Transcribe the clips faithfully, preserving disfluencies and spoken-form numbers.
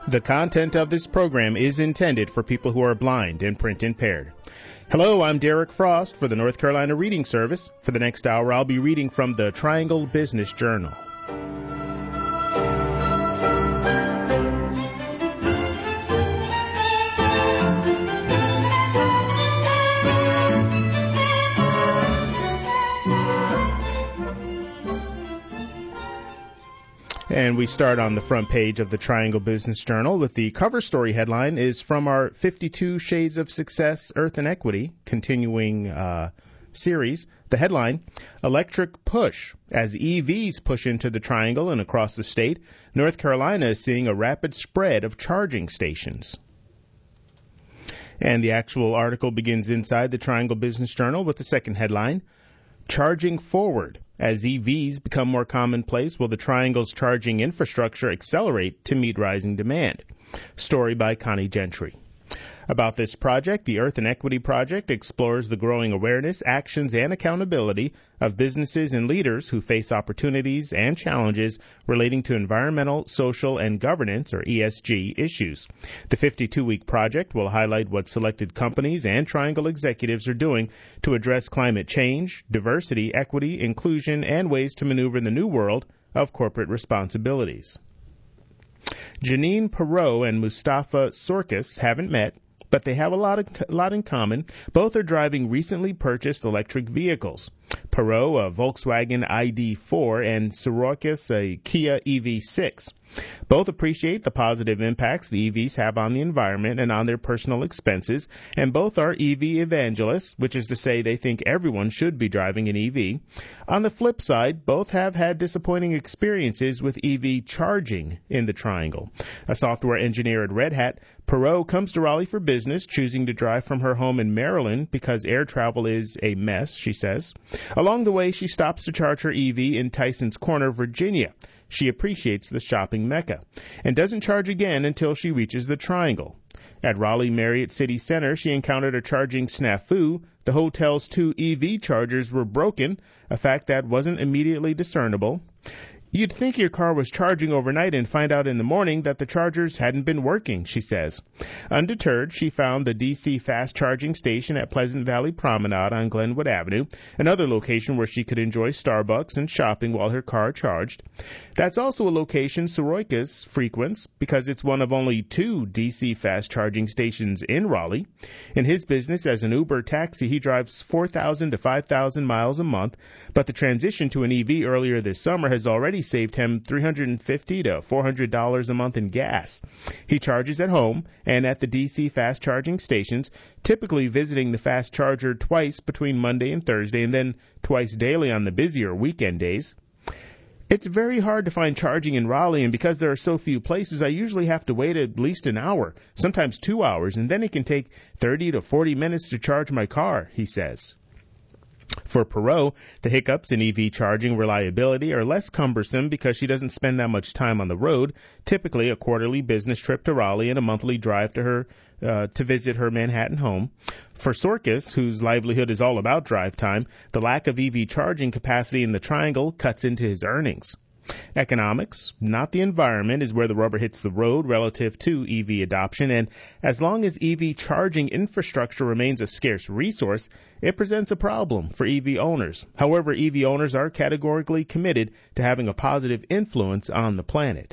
The content of this program is intended for people who are blind and print impaired. Hello, I'm Derek Frost for the North Carolina Reading Service. For the next hour, I'll be reading from the Triangle Business Journal. And we start on the front page of the Triangle Business Journal with the cover story headline is from our fifty-two Shades of Success, Earth and Equity continuing uh, series. The headline, Electric Push. As E Vs push into the Triangle and across the state, North Carolina is seeing a rapid spread of charging stations. And the actual article begins inside the Triangle Business Journal with the second headline, Charging Forward. As E Vs become more commonplace, will the Triangle's charging infrastructure accelerate to meet rising demand? Story by Connie Gentry. About this project, the Earth and Equity Project explores the growing awareness, actions, and accountability of businesses and leaders who face opportunities and challenges relating to environmental, social, and governance, or E S G, issues. The fifty-two week project will highlight what selected companies and Triangle executives are doing to address climate change, diversity, equity, inclusion, and ways to maneuver in the new world of corporate responsibilities. Janine Perot and Mustafa Sorkis haven't met, but they have a lot, of, a lot in common. Both are driving recently purchased electric vehicles. Perot, a Volkswagen I D four, and Sorkis, a Kia E V six. Both appreciate the positive impacts the E Vs have on the environment and on their personal expenses, and both are E V evangelists, which is to say they think everyone should be driving an E V. On the flip side, both have had disappointing experiences with E V charging in the Triangle. A software engineer at Red Hat, Perot comes to Raleigh for business, choosing to drive from her home in Maryland because air travel is a mess, she says. Along the way, she stops to charge her E V in Tysons Corner, Virginia. She appreciates the shopping mecca and doesn't charge again until she reaches the Triangle. At Raleigh Marriott City Center, she encountered a charging snafu. The hotel's two E V chargers were broken, a fact that wasn't immediately discernible. You'd think your car was charging overnight and find out in the morning that the chargers hadn't been working, she says. Undeterred, she found the D C fast charging station at Pleasant Valley Promenade on Glenwood Avenue, another location where she could enjoy Starbucks and shopping while her car charged. That's also a location Sorkis frequents because it's one of only two D C fast charging stations in Raleigh. In his business as an Uber taxi, he drives four thousand to five thousand miles a month, but the transition to an E V earlier this summer has already saved him three hundred fifty to four hundred dollars a month in gas. He charges at home and at the D C fast charging stations, typically visiting the fast charger twice between Monday and Thursday and then twice daily on the busier weekend days. It's very hard to find charging in Raleigh, and because there are so few places, I usually have to wait at least an hour, sometimes two hours, and then it can take thirty to forty minutes to charge my car, he says. For Perot, the hiccups in E V charging reliability are less cumbersome because she doesn't spend that much time on the road, typically a quarterly business trip to Raleigh and a monthly drive to her uh, to visit her Manhattan home. For Sorkis, whose livelihood is all about drive time, the lack of E V charging capacity in the Triangle cuts into his earnings. Economics, not the environment, is where the rubber hits the road relative to E V adoption, and as long as E V charging infrastructure remains a scarce resource, it presents a problem for E V owners. However, E V owners are categorically committed to having a positive influence on the planet.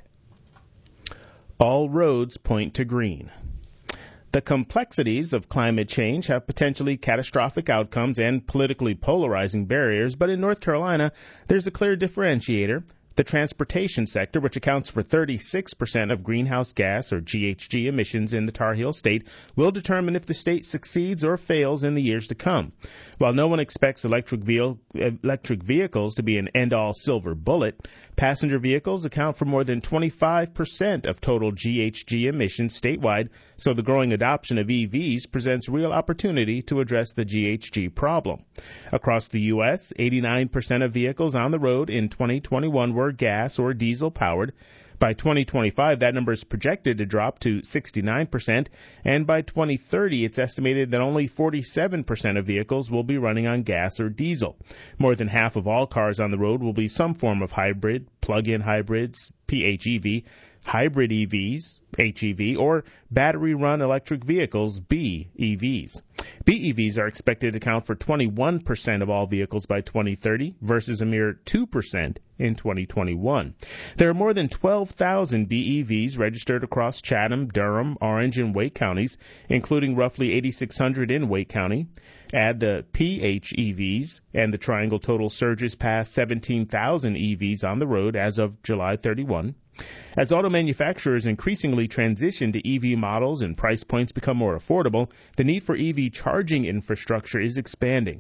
All roads point to green. The complexities of climate change have potentially catastrophic outcomes and politically polarizing barriers, but in North Carolina, there's a clear differentiator. The transportation sector, which accounts for thirty-six percent of greenhouse gas or G H G emissions in the Tar Heel State, will determine if the state succeeds or fails in the years to come. While no one expects electric, vehicle, electric vehicles to be an end-all silver bullet, passenger vehicles account for more than twenty-five percent of total G H G emissions statewide, so the growing adoption of E Vs presents real opportunity to address the G H G problem. Across the U S, eighty-nine percent of vehicles on the road in twenty twenty-one were gas or diesel powered. By twenty twenty-five, that number is projected to drop to sixty-nine percent, and by twenty thirty, it's estimated that only forty-seven percent of vehicles will be running on gas or diesel. More than half of all cars on the road will be some form of hybrid, plug-in hybrids, P H E V. hybrid E Vs, H E V, or battery-run electric vehicles, B E Vs. B E Vs are expected to account for twenty-one percent of all vehicles by twenty thirty versus a mere two percent in twenty twenty-one. There are more than twelve thousand B E Vs registered across Chatham, Durham, Orange, and Wake counties, including roughly eighty-six hundred in Wake County. Add the P H E Vs, and the Triangle total surges past seventeen thousand E Vs on the road as of July thirty-first. As auto manufacturers increasingly transition to E V models and price points become more affordable, the need for E V charging infrastructure is expanding.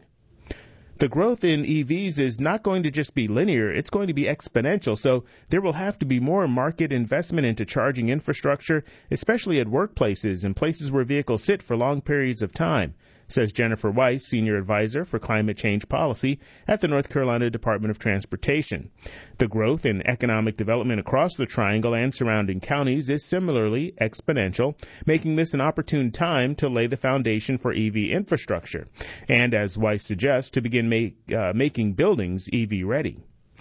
The growth in E Vs is not going to just be linear, it's going to be exponential, so there will have to be more market investment into charging infrastructure, especially at workplaces and places where vehicles sit for long periods of time, says Jennifer Weiss, Senior Advisor for Climate Change Policy at the North Carolina Department of Transportation. The growth in economic development across the Triangle and surrounding counties is similarly exponential, making this an opportune time to lay the foundation for E V infrastructure, and, as Weiss suggests, to begin make, uh, making buildings E V ready.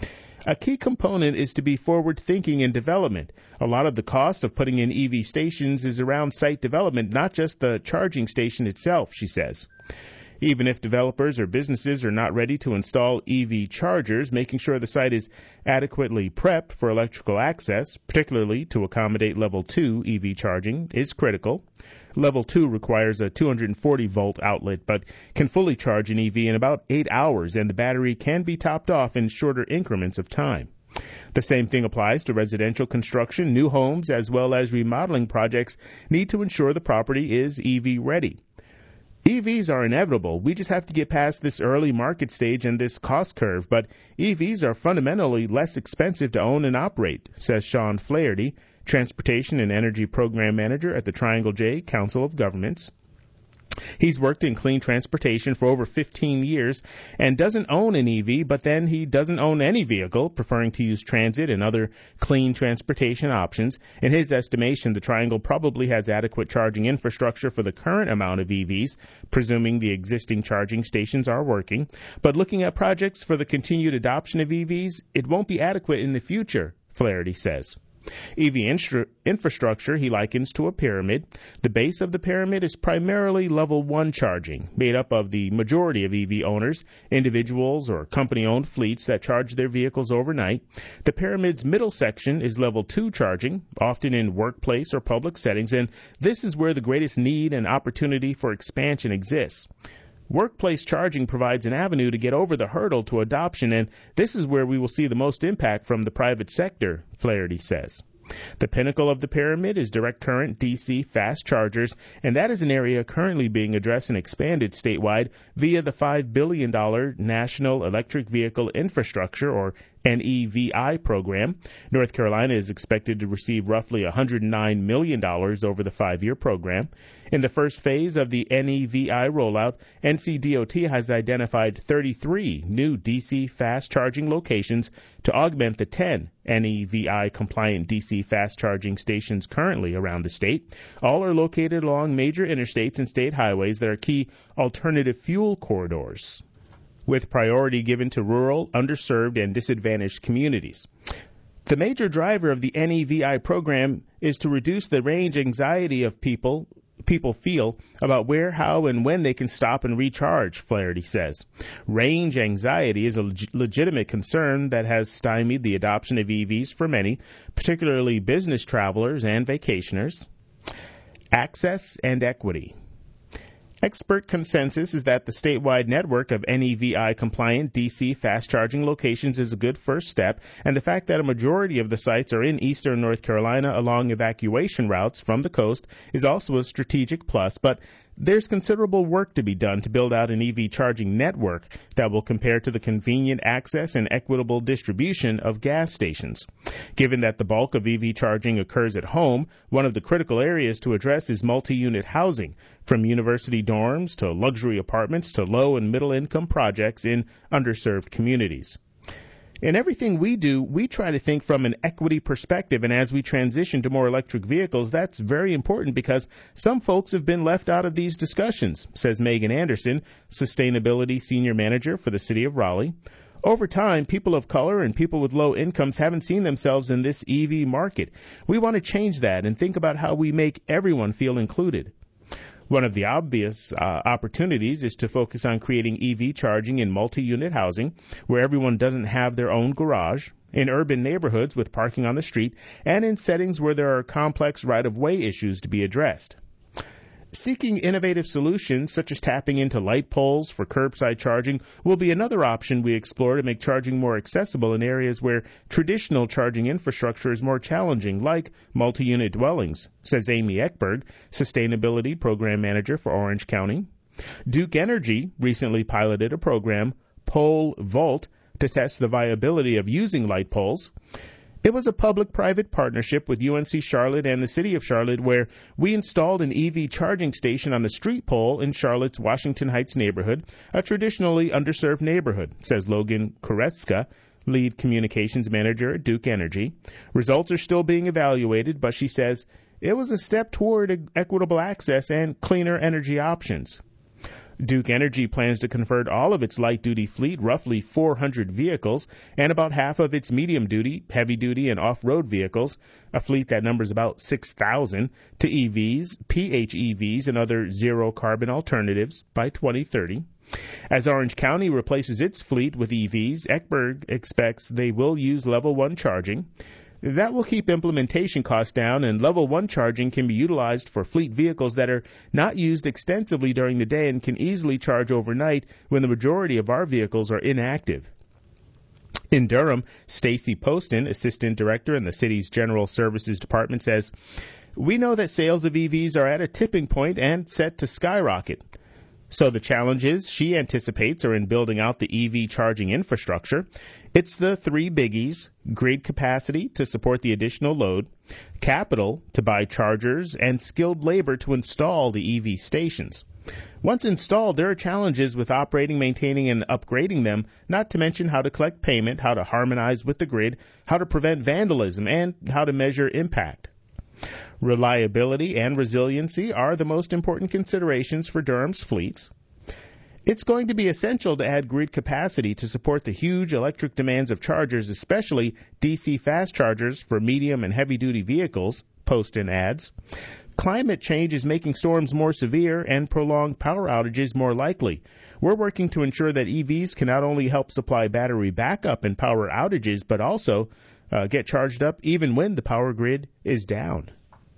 A key component is to be forward-thinking in development. A lot of the cost of putting in E V stations is around site development, not just the charging station itself, she says. Even if developers or businesses are not ready to install E V chargers, making sure the site is adequately prepped for electrical access, particularly to accommodate Level two E V charging, is critical. Level two requires a two hundred forty volt outlet, but can fully charge an E V in about eight hours, and the battery can be topped off in shorter increments of time. The same thing applies to residential construction. New homes as well as remodeling projects need to ensure the property is E V ready. E Vs are inevitable. We just have to get past this early market stage and this cost curve, but E Vs are fundamentally less expensive to own and operate, says Sean Flaherty, Transportation and Energy Program Manager at the Triangle J Council of Governments. He's worked in clean transportation for over fifteen years and doesn't own an E V, but then he doesn't own any vehicle, preferring to use transit and other clean transportation options. In his estimation, the Triangle probably has adequate charging infrastructure for the current amount of E Vs, presuming the existing charging stations are working. But looking at projects for the continued adoption of E Vs, it won't be adequate in the future, Flaherty says. E V instru- infrastructure he likens to a pyramid. The base of the pyramid is primarily level one charging, made up of the majority of E V owners, individuals or company-owned fleets that charge their vehicles overnight. The pyramid's middle section is level two charging, often in workplace or public settings, and this is where the greatest need and opportunity for expansion exists. Workplace charging provides an avenue to get over the hurdle to adoption, and this is where we will see the most impact from the private sector, Flaherty says. The pinnacle of the pyramid is direct current D C fast chargers, and that is an area currently being addressed and expanded statewide via the five billion dollars National Electric Vehicle Infrastructure, or N E V I program. North Carolina is expected to receive roughly one hundred nine million dollars over the five-year program. In the first phase of the N E V I rollout, N C D O T has identified thirty-three new D C fast charging locations to augment the ten N E V I-compliant D C fast charging stations currently around the state. All are located along major interstates and state highways that are key alternative fuel corridors, with priority given to rural, underserved, and disadvantaged communities. The major driver of the N E V I program is to reduce the range anxiety of people people feel about where, how, and when they can stop and recharge, Flaherty says. Range anxiety is a leg- legitimate concern that has stymied the adoption of E Vs for many, particularly business travelers and vacationers. Access and equity. Expert consensus is that the statewide network of N E V I-compliant D C fast-charging locations is a good first step, and the fact that a majority of the sites are in eastern North Carolina along evacuation routes from the coast is also a strategic plus, but there's considerable work to be done to build out an E V charging network that will compare to the convenient access and equitable distribution of gas stations. Given that the bulk of E V charging occurs at home, one of the critical areas to address is multi-unit housing, from university dorms to luxury apartments to low and middle income projects in underserved communities. In everything we do, we try to think from an equity perspective, and as we transition to more electric vehicles, that's very important because some folks have been left out of these discussions, says Megan Anderson, Sustainability Senior Manager for the City of Raleigh. Over time, people of color and people with low incomes haven't seen themselves in this E V market. We want to change that and think about how we make everyone feel included. One of the obvious uh, opportunities is to focus on creating E V charging in multi-unit housing where everyone doesn't have their own garage, in urban neighborhoods with parking on the street, and in settings where there are complex right-of-way issues to be addressed. Seeking innovative solutions, such as tapping into light poles for curbside charging, will be another option we explore to make charging more accessible in areas where traditional charging infrastructure is more challenging, like multi-unit dwellings, says Amy Ekberg, Sustainability Program Manager for Orange County. Duke Energy recently piloted a program, Pole Volt, to test the viability of using light poles. It was a public-private partnership with U N C Charlotte and the City of Charlotte where we installed an E V charging station on a street pole in Charlotte's Washington Heights neighborhood, a traditionally underserved neighborhood, says Logan Koretska, lead communications manager at Duke Energy. Results are still being evaluated, but she says it was a step toward equitable access and cleaner energy options. Duke Energy plans to convert all of its light-duty fleet, roughly four hundred vehicles, and about half of its medium-duty, heavy-duty, and off-road vehicles, a fleet that numbers about six thousand, to E Vs, P H E Vs, and other zero-carbon alternatives by twenty thirty. As Orange County replaces its fleet with E Vs, Ekberg expects they will use level one charging. That will keep implementation costs down, and level one charging can be utilized for fleet vehicles that are not used extensively during the day and can easily charge overnight when the majority of our vehicles are inactive. In Durham, Stacy Poston, Assistant Director in the city's General Services Department, says, "We know that sales of E Vs are at a tipping point and set to skyrocket. So the challenges she anticipates are in building out the E V charging infrastructure. It's the three biggies: grid capacity to support the additional load, capital to buy chargers, and skilled labor to install the E V stations. Once installed, there are challenges with operating, maintaining, and upgrading them, not to mention how to collect payment, how to harmonize with the grid, how to prevent vandalism, and how to measure impact. Reliability and resiliency are the most important considerations for Durham's fleets. It's going to be essential to add grid capacity to support the huge electric demands of chargers, especially D C fast chargers for medium and heavy-duty vehicles," Poston adds. "Climate change is making storms more severe and prolonged power outages more likely. We're working to ensure that E Vs can not only help supply battery backup and power outages, but also uh, get charged up even when the power grid is down."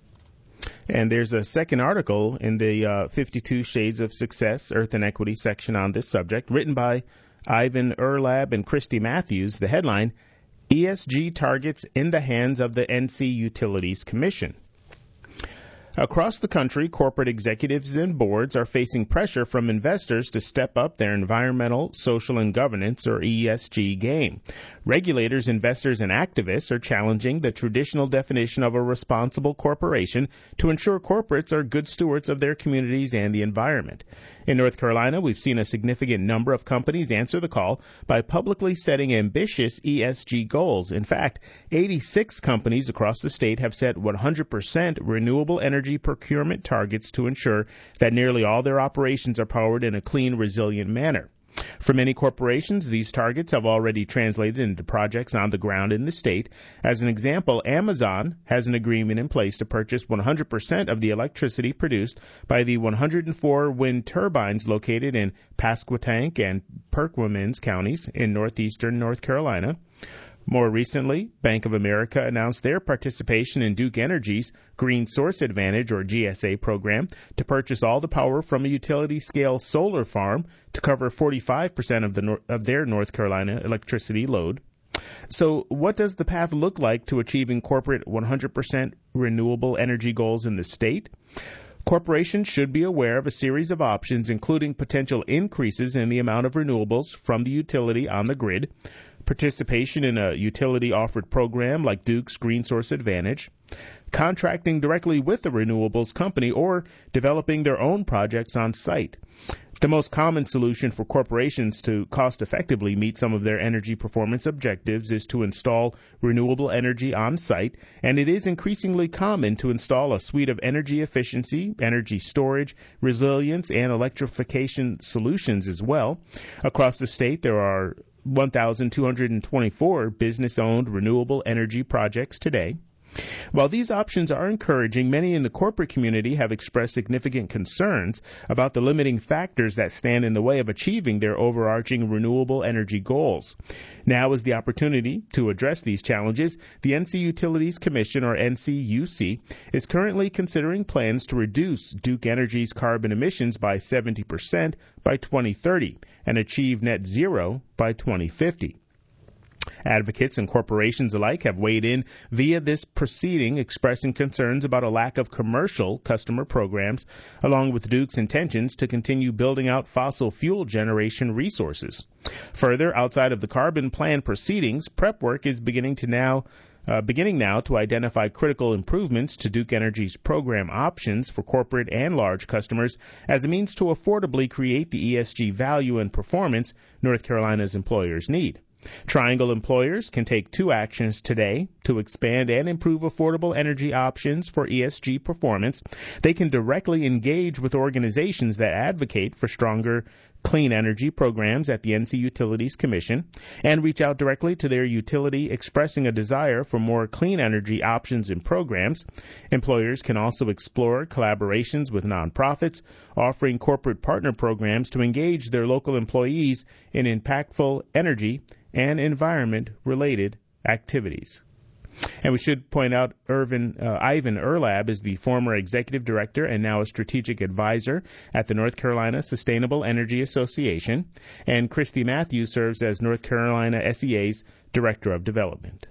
And there's a second article in the uh, fifty-two Shades of Success Earth and Equity section on this subject, written by Ivan Erlab and Christy Matthews. The headline, E S G Targets in the Hands of the N C Utilities Commission. Across the country, corporate executives and boards are facing pressure from investors to step up their environmental, social, and governance, or E S G, game. Regulators, investors, and activists are challenging the traditional definition of a responsible corporation to ensure corporates are good stewards of their communities and the environment. In North Carolina, we've seen a significant number of companies answer the call by publicly setting ambitious E S G goals. In fact, eighty-six companies across the state have set one hundred percent renewable energy procurement targets to ensure that nearly all their operations are powered in a clean, resilient manner. For many corporations, these targets have already translated into projects on the ground in the state. As an example, Amazon has an agreement in place to purchase one hundred percent of the electricity produced by the one hundred four wind turbines located in Pasquotank and Perquimans counties in northeastern North Carolina. More recently, Bank of America announced their participation in Duke Energy's Green Source Advantage, or G S A, program to purchase all the power from a utility-scale solar farm to cover forty-five percent of, the, of their North Carolina electricity load. So what does the path look like to achieving corporate one hundred percent renewable energy goals in the state? Corporations should be aware of a series of options, including potential increases in the amount of renewables from the utility on the grid, participation in a utility-offered program like Duke's Green Source Advantage, contracting directly with the renewables company, or developing their own projects on site. The most common solution for corporations to cost-effectively meet some of their energy performance objectives is to install renewable energy on site, and it is increasingly common to install a suite of energy efficiency, energy storage, resilience, and electrification solutions as well. Across the state, there are one thousand two hundred twenty-four business-owned renewable energy projects today. While these options are encouraging, many in the corporate community have expressed significant concerns about the limiting factors that stand in the way of achieving their overarching renewable energy goals. Now is the opportunity to address these challenges. The N C Utilities Commission, or N C U C, is currently considering plans to reduce Duke Energy's carbon emissions by seventy percent by twenty thirty and achieve net zero by twenty fifty. Advocates and corporations alike have weighed in via this proceeding, expressing concerns about a lack of commercial customer programs, along with Duke's intentions to continue building out fossil fuel generation resources. Further, outside of the carbon plan proceedings, prep work is beginning to now Uh, beginning now to identify critical improvements to Duke Energy's program options for corporate and large customers as a means to affordably create the E S G value and performance North Carolina's employers need. Triangle employers can take two actions today to expand and improve affordable energy options for E S G performance. They can directly engage with organizations that advocate for stronger clean energy programs at the N C Utilities Commission and reach out directly to their utility expressing a desire for more clean energy options and programs. Employers can also explore collaborations with nonprofits, offering corporate partner programs to engage their local employees in impactful energy and environment-related activities. And we should point out Irvin, uh, Ivan Erlab is the former executive director and now a strategic advisor at the North Carolina Sustainable Energy Association, and Christy Matthews serves as North Carolina S E A's Director of Development.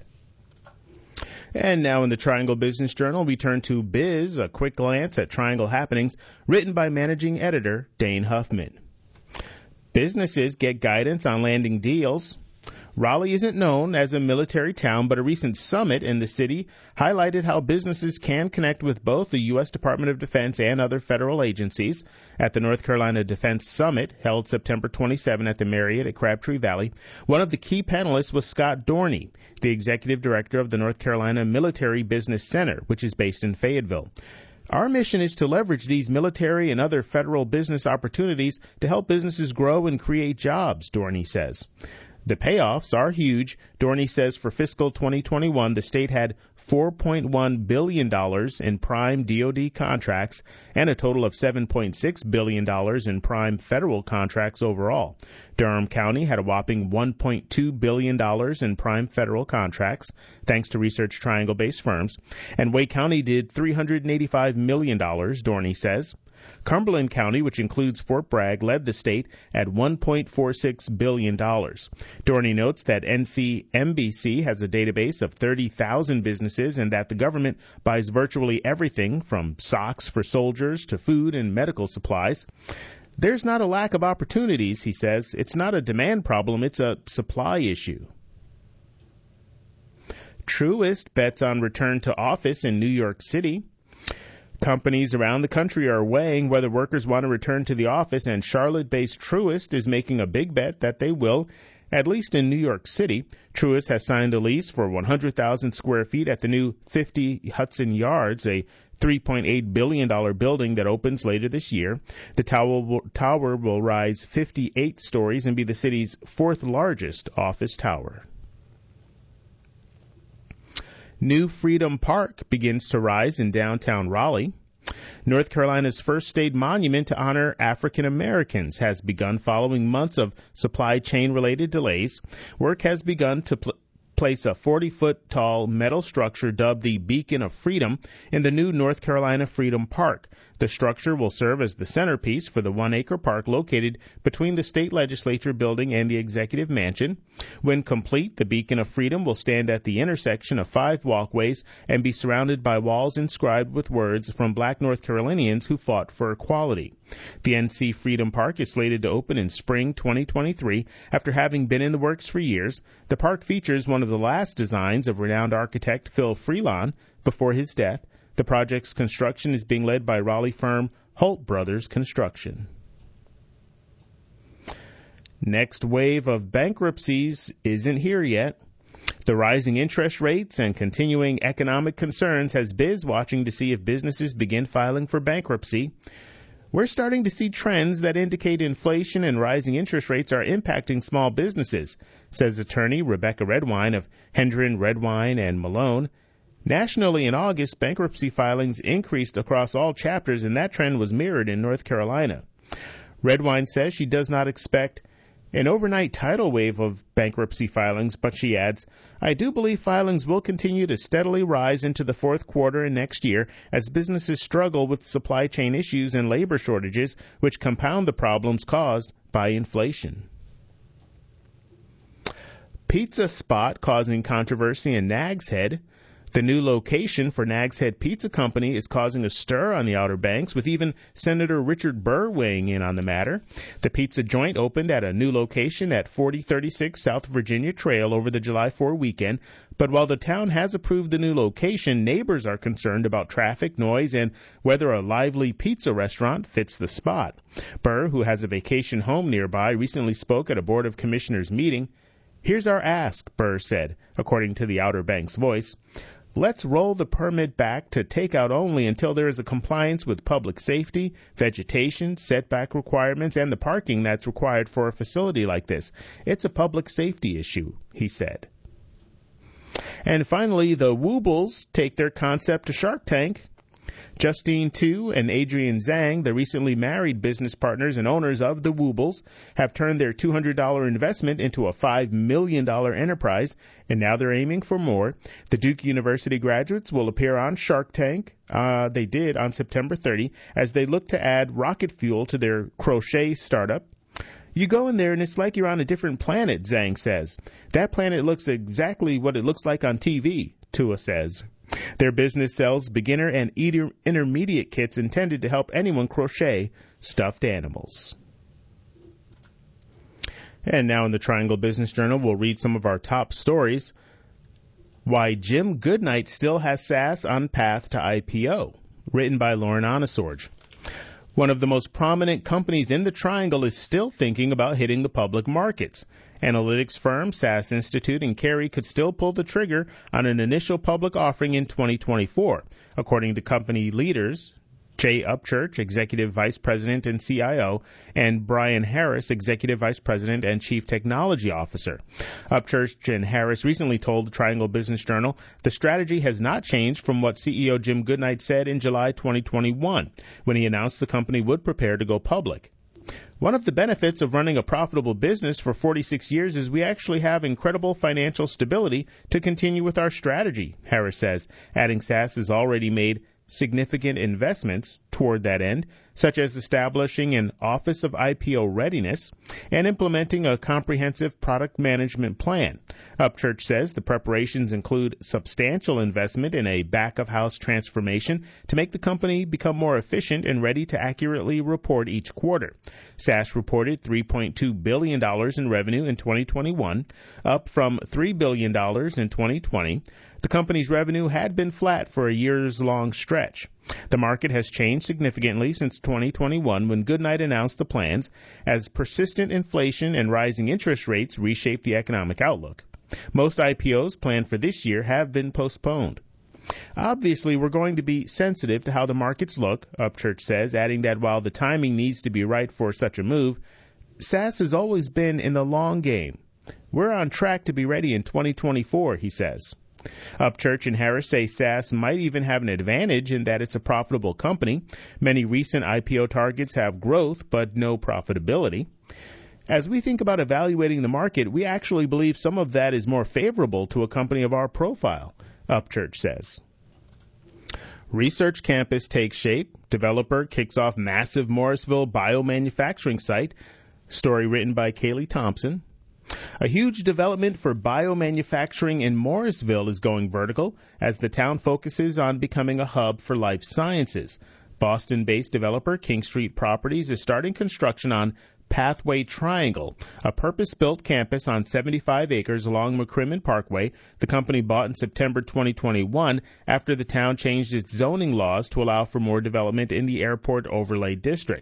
And now in the Triangle Business Journal, we turn to Biz, a quick glance at Triangle happenings, written by managing editor Dane Huffman. Businesses get guidance on landing deals. Raleigh isn't known as a military town, but a recent summit in the city highlighted how businesses can connect with both the U S Department of Defense and other federal agencies. At the North Carolina Defense Summit, held September twenty-seventh at the Marriott at Crabtree Valley, one of the key panelists was Scott Dorney, the executive director of the North Carolina Military Business Center, which is based in Fayetteville. Our mission is to leverage these military and other federal business opportunities to help businesses grow and create jobs, Dorney says. The payoffs are huge. Dorney says for fiscal twenty twenty-one, the state had four point one billion dollars in prime D O D contracts and a total of seven point six billion dollars in prime federal contracts overall. Durham County had a whopping one point two billion dollars in prime federal contracts, thanks to Research Triangle-based firms. And Wake County did three hundred eighty-five million dollars, Dorney says. Cumberland County, which includes Fort Bragg, led the state at one point four six billion dollars. Dorney notes that N C M B C has a database of thirty thousand businesses and that the government buys virtually everything from socks for soldiers to food and medical supplies. There's not a lack of opportunities, he says. It's not a demand problem, it's a supply issue. Truist bets on return to office in New York City. Companies around the country are weighing whether workers want to return to the office, and Charlotte-based Truist is making a big bet that they will, at least in New York City. Truist has signed a lease for one hundred thousand square feet at the new fifty Hudson Yards, a three point eight billion dollars building that opens later this year. The tower will, tower will rise fifty-eight stories and be the city's fourth largest office tower. New Freedom Park begins to rise in downtown Raleigh. North Carolina's first state monument to honor African Americans has begun following months of supply chain-related delays. Work has begun to pl- place a forty-foot-tall metal structure dubbed the Beacon of Freedom in the new North Carolina Freedom Park. The structure will serve as the centerpiece for the one-acre park located between the state legislature building and the executive mansion. When complete, the Beacon of Freedom will stand at the intersection of five walkways and be surrounded by walls inscribed with words from black North Carolinians who fought for equality. The N C Freedom Park is slated to open in spring twenty twenty-three after having been in the works for years. The park features one of the last designs of renowned architect Phil Freelon before his death. The project's construction is being led by Raleigh firm Holt Brothers Construction. Next wave of bankruptcies isn't here yet. The rising interest rates and continuing economic concerns has Biz watching to see if businesses begin filing for bankruptcy. We're starting to see trends that indicate inflation and rising interest rates are impacting small businesses, says attorney Rebecca Redwine of Hendren, Redwine, and Malone. Nationally, in August, bankruptcy filings increased across all chapters, and that trend was mirrored in North Carolina. Redwine says she does not expect an overnight tidal wave of bankruptcy filings, but she adds, I do believe filings will continue to steadily rise into the fourth quarter and next year as businesses struggle with supply chain issues and labor shortages, which compound the problems caused by inflation. Pizza spot causing controversy in Nags Head. The new location for Nags Head Pizza Company is causing a stir on the Outer Banks, with even Senator Richard Burr weighing in on the matter. The pizza joint opened at a new location at forty thirty-six South Virginia Trail over the July fourth weekend, but while the town has approved the new location, neighbors are concerned about traffic, noise, and whether a lively pizza restaurant fits the spot. Burr, who has a vacation home nearby, recently spoke at a Board of Commissioners meeting. Here's our ask, Burr said, according to the Outer Banks Voice. Let's roll the permit back to takeout only until there is a compliance with public safety, vegetation, setback requirements, and the parking that's required for a facility like this. It's a public safety issue, he said. And finally, the Woobles take their concept to Shark Tank. Justine Tu and Adrian Zhang, the recently married business partners and owners of the Woobles, have turned their two hundred dollars investment into a five million dollars enterprise, and now they're aiming for more. The Duke University graduates will appear on Shark Tank. Uh, they did on September thirtieth as they look to add rocket fuel to their crochet startup. You go in there and it's like you're on a different planet, Zhang says. That planet looks exactly what it looks like on T V, Tua says. Their business sells beginner and intermediate kits intended to help anyone crochet stuffed animals. And now in the Triangle Business Journal, we'll read some of our top stories. Why Jim Goodnight Still Has SaaS on Path to I P O, written by Lauren Onesorge. One of the most prominent companies in the Triangle is still thinking about hitting the public markets. Analytics firm SaaS Institute and Carey could still pull the trigger on an initial public offering in twenty twenty-four, according to company leaders Jay Upchurch, Executive Vice President and C I O, and Brian Harris, Executive Vice President and Chief Technology Officer. Upchurch and Harris recently told the Triangle Business Journal the strategy has not changed from what C E O Jim Goodnight said in July twenty twenty-one, when he announced the company would prepare to go public. One of the benefits of running a profitable business for forty-six years is we actually have incredible financial stability to continue with our strategy, Harris says, adding SaaS has already made significant investments toward that end, such as establishing an Office of I P O Readiness and implementing a comprehensive product management plan. Upchurch says the preparations include substantial investment in a back-of-house transformation to make the company become more efficient and ready to accurately report each quarter. SaaS reported three point two billion dollars in revenue in twenty twenty-one, up from three billion dollars in twenty twenty. The company's revenue had been flat for a years-long stretch. The market has changed significantly since twenty twenty-one, when Goodnight announced the plans, as persistent inflation and rising interest rates reshaped the economic outlook. Most I P Os planned for this year have been postponed. Obviously, we're going to be sensitive to how the markets look, Upchurch says, adding that while the timing needs to be right for such a move, SaaS has always been in the long game. We're on track to be ready in twenty twenty-four, he says. Upchurch and Harris say SaaS might even have an advantage in that it's a profitable company. Many recent I P O targets have growth but no profitability. As we think about evaluating the market, we actually believe some of that is more favorable to a company of our profile, Upchurch says. Research campus takes shape. Developer kicks off massive Morrisville biomanufacturing site. Story written by Kaylee Thompson. A huge development for biomanufacturing in Morrisville is going vertical as the town focuses on becoming a hub for life sciences. Boston-based developer King Street Properties is starting construction on Pathway Triangle, a purpose-built campus on seventy-five acres along McCrimmon Parkway. The company bought in September twenty twenty-one after the town changed its zoning laws to allow for more development in the airport overlay district.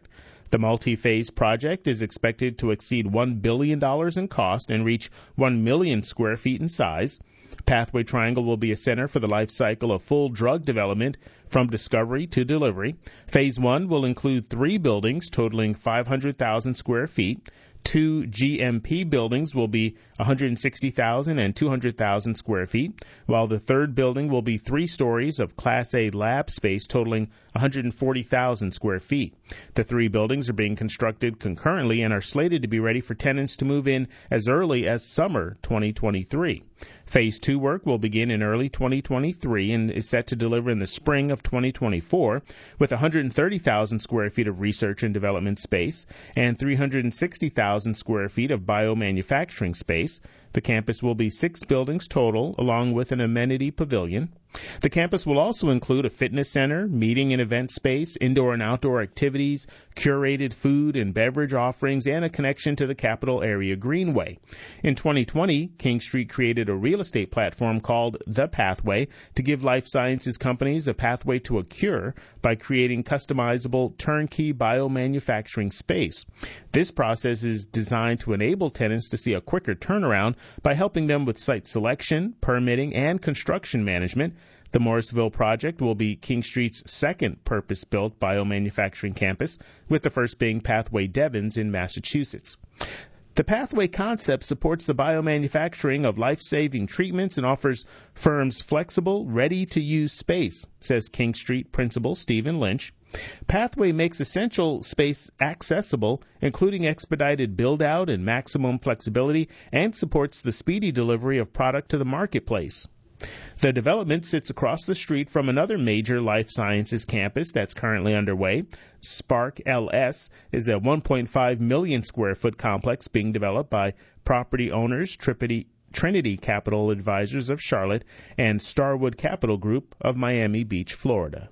The multi-phase project is expected to exceed one billion dollars in cost and reach one million square feet in size. Pathway Triangle will be a center for the life cycle of full drug development from discovery to delivery. Phase one will include three buildings totaling five hundred thousand square feet. Two G M P buildings will be one hundred sixty thousand and two hundred thousand square feet, while the third building will be three stories of Class A lab space totaling one hundred forty thousand square feet. The three buildings are being constructed concurrently and are slated to be ready for tenants to move in as early as summer twenty twenty-three. Phase two work will begin in early twenty twenty-three and is set to deliver in the spring of twenty twenty-four with one hundred thirty thousand square feet of research and development space and three hundred sixty thousand square feet of biomanufacturing space. The campus will be six buildings total, along with an amenity pavilion. The campus will also include a fitness center, meeting and event space, indoor and outdoor activities, curated food and beverage offerings, and a connection to the Capital Area Greenway. In twenty twenty, King Street created a real estate platform called The Pathway to give life sciences companies a pathway to a cure by creating customizable turnkey biomanufacturing space. This process is designed to enable tenants to see a quicker turnaround by helping them with site selection, permitting, and construction management. The Morrisville project will be King Street's second purpose-built biomanufacturing campus, with the first being Pathway Devens in Massachusetts. The Pathway concept supports the biomanufacturing of life-saving treatments and offers firms flexible, ready-to-use space, says King Street principal Stephen Lynch. Pathway makes essential space accessible, including expedited build-out and maximum flexibility, and supports the speedy delivery of product to the marketplace. The development sits across the street from another major life sciences campus that's currently underway. Spark L S is a one point five million square foot complex being developed by property owners Tripity, Trinity Capital Advisors of Charlotte and Starwood Capital Group of Miami Beach, Florida.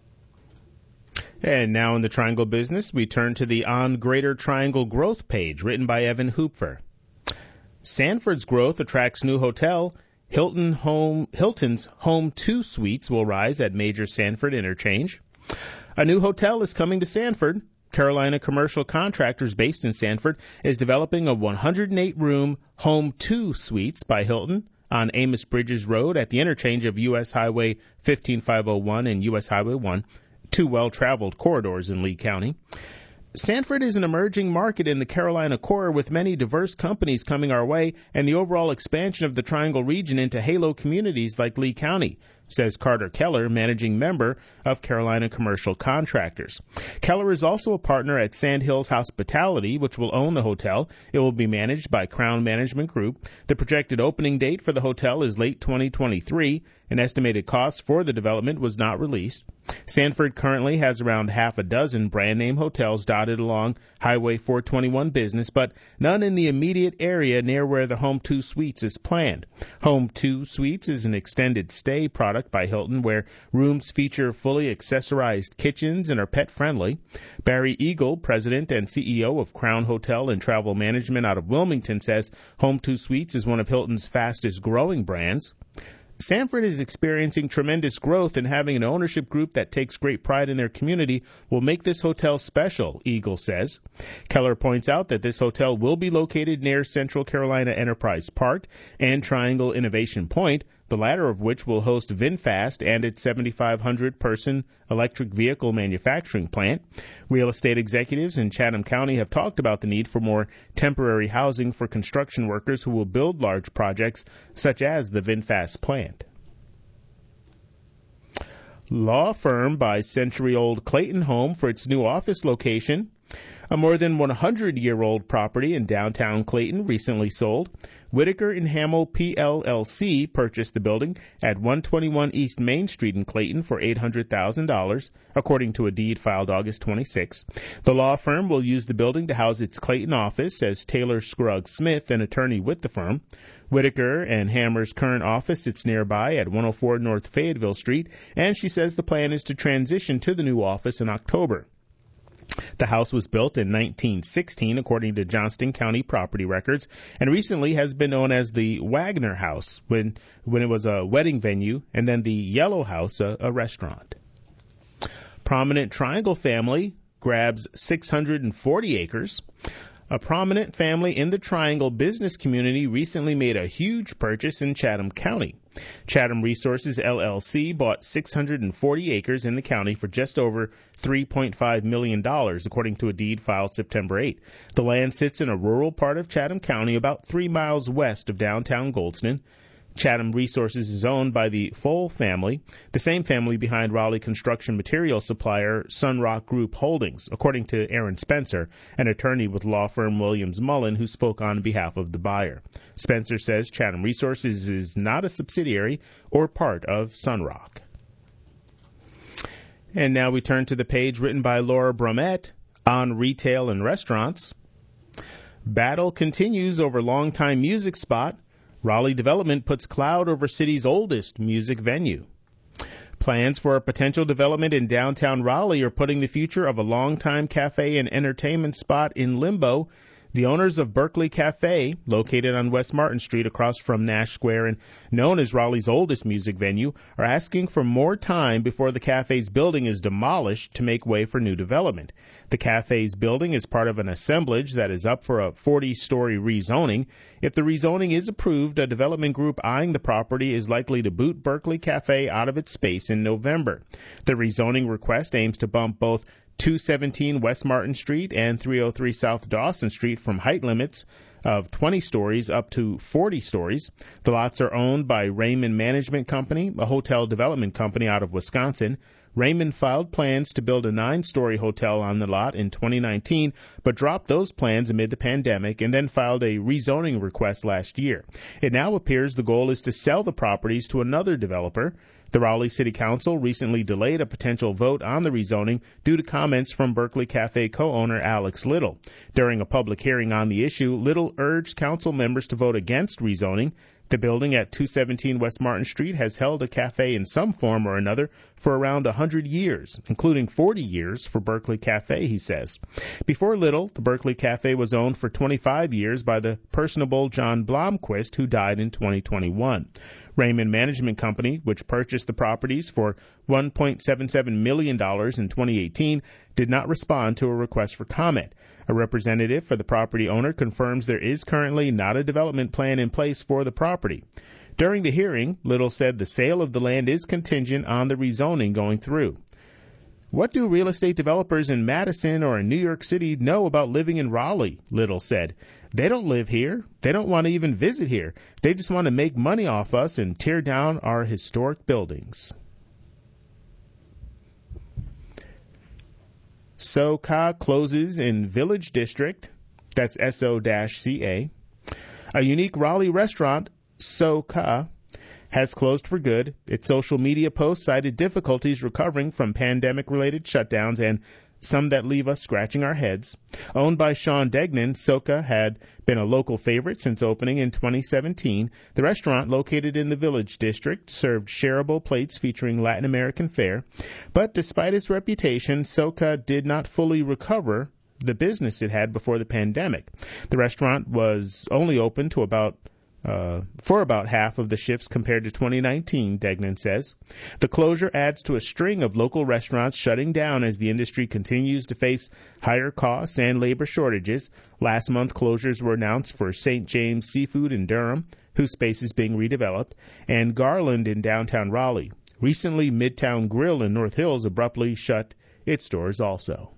And now in the Triangle business, we turn to the On Greater Triangle Growth page, written by Evan Hoopfer. Sanford's growth attracts new hotel. Hilton Home, Hilton's Home two suites will rise at major Sanford interchange. A new hotel is coming to Sanford. Carolina Commercial Contractors, based in Sanford, is developing a one hundred eight room Home two Suites by Hilton on Amos Bridges Road at the interchange of U S Highway fifteen five oh one and U S Highway one, two well-traveled corridors in Lee County. Sanford is an emerging market in the Carolina core with many diverse companies coming our way and the overall expansion of the Triangle region into halo communities like Lee County, says Carter Keller, managing member of Carolina Commercial Contractors. Keller is also a partner at Sand Hills Hospitality, which will own the hotel. It will be managed by Crown Management Group. The projected opening date for the hotel is late twenty twenty-three. An estimated cost for the development was not released. Sanford currently has around half a dozen brand-name hotels dotted along Highway four twenty-one business, but none in the immediate area near where the Home two Suites is planned. Home two Suites is an extended stay product by Hilton where rooms feature fully accessorized kitchens and are pet-friendly. Barry Eagle, president and C E O of Crown Hotel and Travel Management out of Wilmington, says Home two Suites is one of Hilton's fastest-growing brands. Sanford is experiencing tremendous growth, and having an ownership group that takes great pride in their community will make this hotel special, Eagle says. Keller points out that this hotel will be located near Central Carolina Enterprise Park and Triangle Innovation Point, the latter of which will host VinFast and its seventy-five hundred person electric vehicle manufacturing plant. Real estate executives in Chatham County have talked about the need for more temporary housing for construction workers who will build large projects such as the VinFast plant. Law firm buys century-old Clayton home for its new office location. A more than one hundred year old property in downtown Clayton recently sold. Whitaker and Hamill P L L C purchased the building at one twenty-one East Main Street in Clayton for eight hundred thousand dollars, according to a deed filed August twenty-sixth. The law firm will use the building to house its Clayton office, says Taylor Scruggs Smith, an attorney with the firm. Whitaker and Hammer's current office sits nearby at one oh four North Fayetteville Street, and she says the plan is to transition to the new office in October. The house was built in nineteen sixteen, according to Johnston County property records, and recently has been known as the Wagner House when when it was a wedding venue, and then the Yellow House, a, a restaurant. Prominent Triangle family grabs six hundred forty acres. A prominent family in the Triangle business community recently made a huge purchase in Chatham County. Chatham Resources, L L C, bought six hundred forty acres in the county for just over three point five million dollars, according to a deed filed September eighth. The land sits in a rural part of Chatham County, about three miles west of downtown Goldston. Chatham Resources is owned by the Full family, the same family behind Raleigh construction material supplier Sunrock Group Holdings, according to Aaron Spencer, an attorney with law firm Williams Mullen, who spoke on behalf of the buyer. Spencer says Chatham Resources is not a subsidiary or part of Sunrock. And now we turn to the page written by Laura Bromette on retail and restaurants. Battle continues over longtime music spot. Raleigh Development puts cloud over city's oldest music venue. Plans for a potential development in downtown Raleigh are putting the future of a longtime cafe and entertainment spot in limbo. The owners of Berkeley Cafe, located on West Martin Street across from Nash Square and known as Raleigh's oldest music venue, are asking for more time before the cafe's building is demolished to make way for new development. The cafe's building is part of an assemblage that is up for a forty-story rezoning. If the rezoning is approved, a development group eyeing the property is likely to boot Berkeley Cafe out of its space in November. The rezoning request aims to bump both two seventeen West Martin Street and three oh three South Dawson Street from height limits of twenty stories up to forty stories. The lots are owned by Raymond Management Company, a hotel development company out of Wisconsin. Raymond filed plans to build a nine-story hotel on the lot in twenty nineteen, but dropped those plans amid the pandemic and then filed a rezoning request last year. It now appears the goal is to sell the properties to another developer. The Raleigh City Council recently delayed a potential vote on the rezoning due to comments from Berkeley Cafe co-owner Alex Little. During a public hearing on the issue, Little urged council members to vote against rezoning. The building at two seventeen West Martin Street has held a cafe in some form or another for around one hundred years, including forty years for Berkeley Cafe, he says. Before Little, the Berkeley Cafe was owned for twenty-five years by the personable John Blomquist, who died in twenty twenty-one. Raymond Management Company, which purchased the properties for one point seven seven million dollars in twenty eighteen, did not respond to a request for comment. A representative for the property owner confirms there is currently not a development plan in place for the property. During the hearing, Little said the sale of the land is contingent on the rezoning going through. What do real estate developers in Madison or in New York City know about living in Raleigh? Little said. They don't live here. They don't want to even visit here. They just want to make money off us and tear down our historic buildings. SoCa closes in Village District. That's S O C A. A unique Raleigh restaurant, SoCa, has closed for good. Its social media posts cited difficulties recovering from pandemic-related shutdowns and some that leave us scratching our heads. Owned by Sean Degnan, SoCa had been a local favorite since opening in twenty seventeen. The restaurant, located in the Village District, served shareable plates featuring Latin American fare. But despite its reputation, SoCa did not fully recover the business it had before the pandemic. The restaurant was only open to about Uh, for about half of the shifts compared to twenty nineteen, Degnan says. The closure adds to a string of local restaurants shutting down as the industry continues to face higher costs and labor shortages. Last month, closures were announced for Saint James Seafood in Durham, whose space is being redeveloped, and Garland in downtown Raleigh. Recently, Midtown Grill in North Hills abruptly shut its doors also.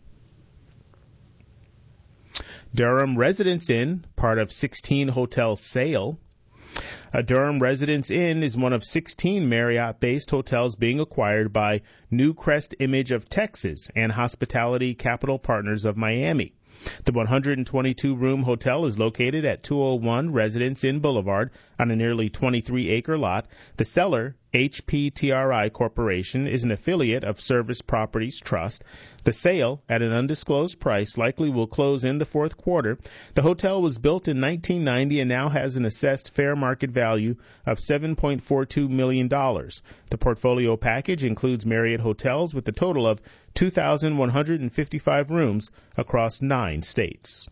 Durham Residence Inn, part of sixteen hotel sale. A Durham Residence Inn is one of sixteen Marriott-based hotels being acquired by Newcrest Image of Texas and Hospitality Capital Partners of Miami. The one hundred twenty-two room hotel is located at two oh one Residence Inn Boulevard on a nearly twenty-three acre lot. The seller, H P T R I Corporation, is an affiliate of Service Properties Trust. The sale, at an undisclosed price, likely will close in the fourth quarter. The hotel was built in nineteen ninety and now has an assessed fair market value of seven point four two million dollars. The portfolio package includes Marriott hotels with a total of two thousand one hundred fifty-five rooms across nine states.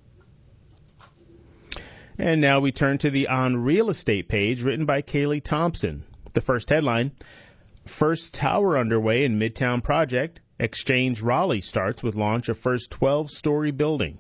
And now we turn to the On Real Estate page written by Kaylee Thompson. The first headline, First Tower Underway in Midtown Project, Exchange Raleigh starts with launch of first twelve-story building.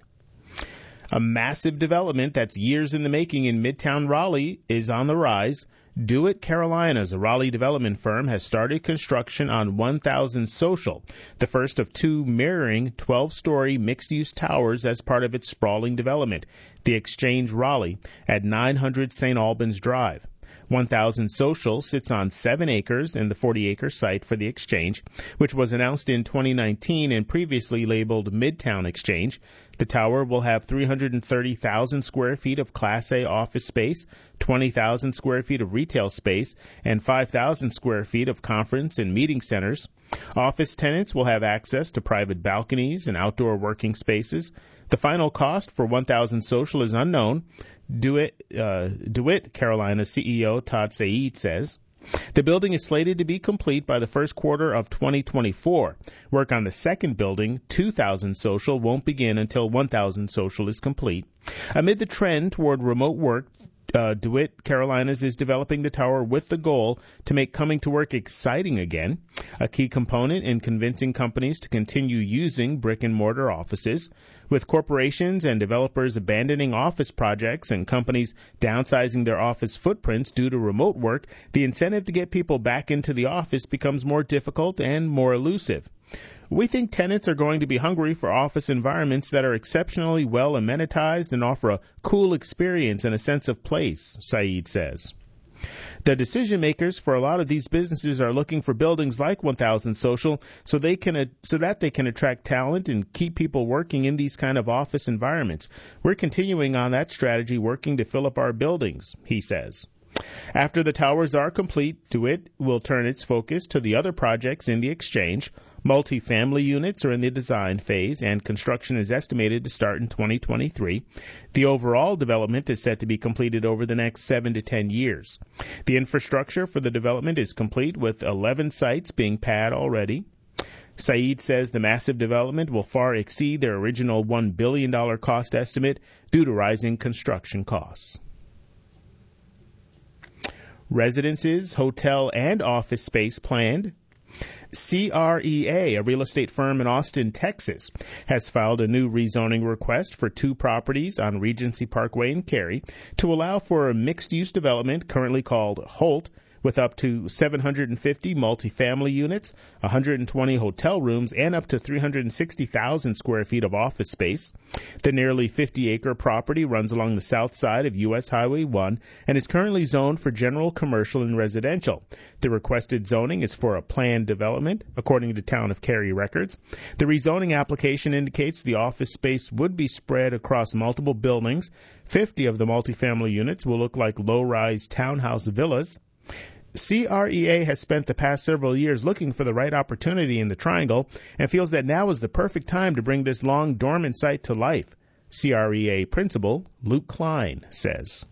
A massive development that's years in the making in Midtown Raleigh is on the rise. DeWitt Carolinas, a Raleigh development firm, has started construction on one thousand Social, the first of two mirroring twelve-story mixed-use towers as part of its sprawling development, the Exchange Raleigh, at nine hundred Saint Albans Drive. one thousand Social sits on seven acres in the forty-acre site for the Exchange, which was announced in twenty nineteen and previously labeled Midtown Exchange. The tower will have three hundred thirty thousand square feet of Class A office space, twenty thousand square feet of retail space, and five thousand square feet of conference and meeting centers. Office tenants will have access to private balconies and outdoor working spaces. The final cost for one thousand Social is unknown. DeWitt, uh, DeWitt Carolina C E O Todd Said says. The building is slated to be complete by the first quarter of twenty twenty-four. Work on the second building, two thousand Social, won't begin until one thousand Social is complete. Amid the trend toward remote work, Uh, DeWitt Carolinas is developing the tower with the goal to make coming to work exciting again, a key component in convincing companies to continue using brick-and-mortar offices. With corporations and developers abandoning office projects and companies downsizing their office footprints due to remote work, the incentive to get people back into the office becomes more difficult and more elusive. We think tenants are going to be hungry for office environments that are exceptionally well amenitized and offer a cool experience and a sense of place, Said says. The decision makers for a lot of these businesses are looking for buildings like one thousand Social so they can so that they can attract talent and keep people working in these kind of office environments. We're continuing on that strategy, working to fill up our buildings, he says. After the towers are complete, DeWitt will turn its focus to the other projects in the Exchange. Multi-family units are in the design phase, and construction is estimated to start in twenty twenty-three. The overall development is set to be completed over the next seven to ten years. The infrastructure for the development is complete, with eleven sites being pad already. Said says the massive development will far exceed their original one billion dollars cost estimate due to rising construction costs. Residences, hotel, and office space planned. C R E A, a real estate firm in Austin, Texas, has filed a new rezoning request for two properties on Regency Parkway in Cary to allow for a mixed-use development currently called Holt, with up to seven hundred fifty multifamily units, one hundred twenty hotel rooms, and up to three hundred sixty thousand square feet of office space. The nearly fifty-acre property runs along the south side of U S Highway one and is currently zoned for general commercial and residential. The requested zoning is for a planned development, according to Town of Cary records. The rezoning application indicates the office space would be spread across multiple buildings. fifty of the multifamily units will look like low-rise townhouse villas. C R E A has spent the past several years looking for the right opportunity in the Triangle and feels that now is the perfect time to bring this long dormant site to life, C R E A principal Luke Klein says.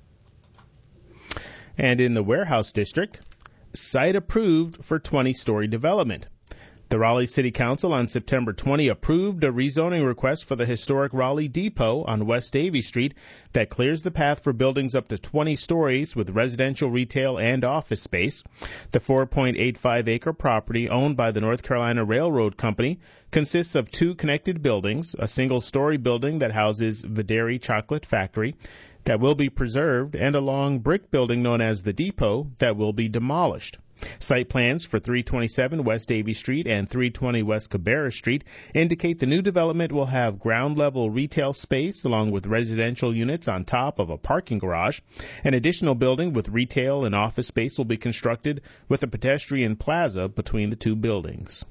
And in the Warehouse District, site approved for twenty-story development. The Raleigh City Council on September twentieth approved a rezoning request for the historic Raleigh Depot on West Davie Street that clears the path for buildings up to twenty stories with residential, retail, and office space. The four point eight five acre property owned by the North Carolina Railroad Company consists of two connected buildings, a single-story building that houses Videri Chocolate Factory that will be preserved, and a long brick building known as the Depot that will be demolished. Site plans for three twenty-seven West Davie Street and three twenty West Cabarrus Street indicate the new development will have ground-level retail space along with residential units on top of a parking garage. An additional building with retail and office space will be constructed with a pedestrian plaza between the two buildings.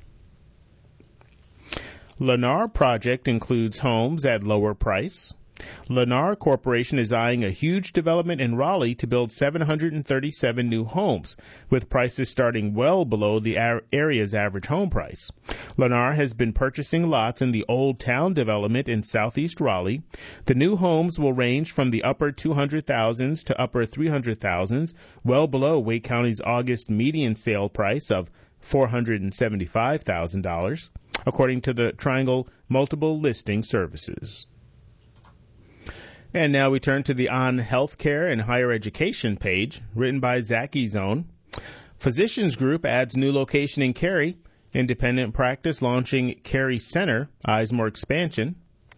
Lennar project includes homes at lower price. Lennar Corporation is eyeing a huge development in Raleigh to build seven hundred thirty-seven new homes, with prices starting well below the area's average home price. Lennar has been purchasing lots in the Old Town development in southeast Raleigh. The new homes will range from the upper two hundred thousands to upper three hundred thousands, well below Wake County's August median sale price of four hundred seventy-five thousand dollars, according to the Triangle Multiple Listing Services. And now we turn to the On Healthcare and Higher Education page, written by Zach Ezone. Physicians Group adds new location in Cary. independent practice launching Carey Center eyes more expansion.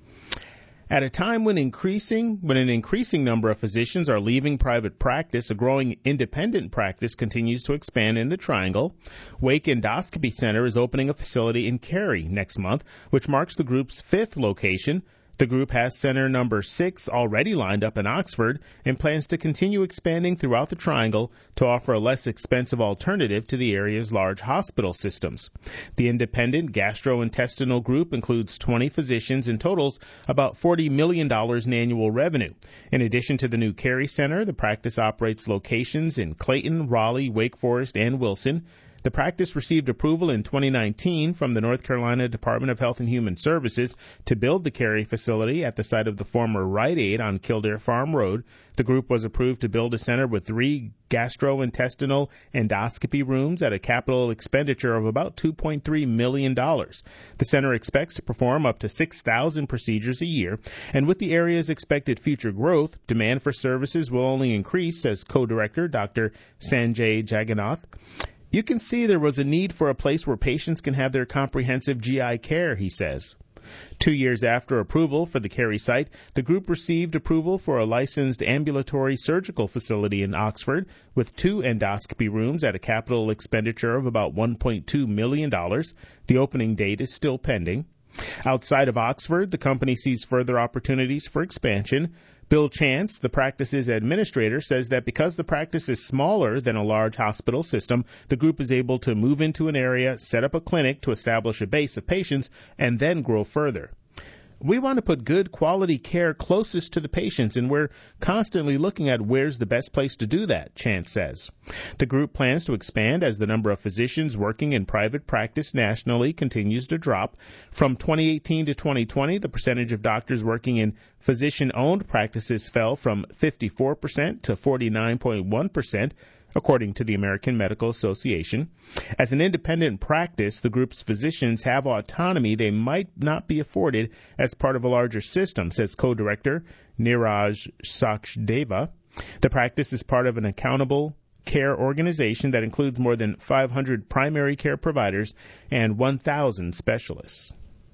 At a time when increasing, when an increasing number of physicians are leaving private practice, a growing independent practice continues to expand in the Triangle. Wake Endoscopy Center is opening a facility in Cary next month, which marks the group's fifth location. The group has center number six already lined up in Oxford and plans to continue expanding throughout the Triangle to offer a less expensive alternative to the area's large hospital systems. The independent gastrointestinal group includes twenty physicians and totals about forty million dollars in annual revenue. In addition to the new Cary Center, the practice operates locations in Clayton, Raleigh, Wake Forest, and Wilson. The practice received approval in twenty nineteen from the North Carolina Department of Health and Human Services to build the Cary facility at the site of the former Rite Aid on Kildare Farm Road. The group was approved to build a center with three gastrointestinal endoscopy rooms at a capital expenditure of about two point three million dollars. The center expects to perform up to six thousand procedures a year, and with the area's expected future growth, demand for services will only increase, says co-director Doctor Sanjay Jagannath. You can see there was a need for a place where patients can have their comprehensive G I care, he says. Two years after approval for the Cary site, the group received approval for a licensed ambulatory surgical facility in Oxford with two endoscopy rooms at a capital expenditure of about one point two million dollars. The opening date is still pending. Outside of Oxford, the company sees further opportunities for expansion. Bill Chance, the practice's administrator, says that because the practice is smaller than a large hospital system, the group is able to move into an area, set up a clinic to establish a base of patients, and then grow further. We want to put good quality care closest to the patients, and we're constantly looking at where's the best place to do that, Chance says. The group plans to expand as the number of physicians working in private practice nationally continues to drop. From twenty eighteen to twenty twenty, the percentage of doctors working in physician-owned practices fell from fifty-four percent to forty-nine point one percent. According to the American Medical Association. As an independent practice, the group's physicians have autonomy they might not be afforded as part of a larger system, says co-director Niraj Sachdeva. The practice is part of an accountable care organization that includes more than five hundred primary care providers and one thousand specialists.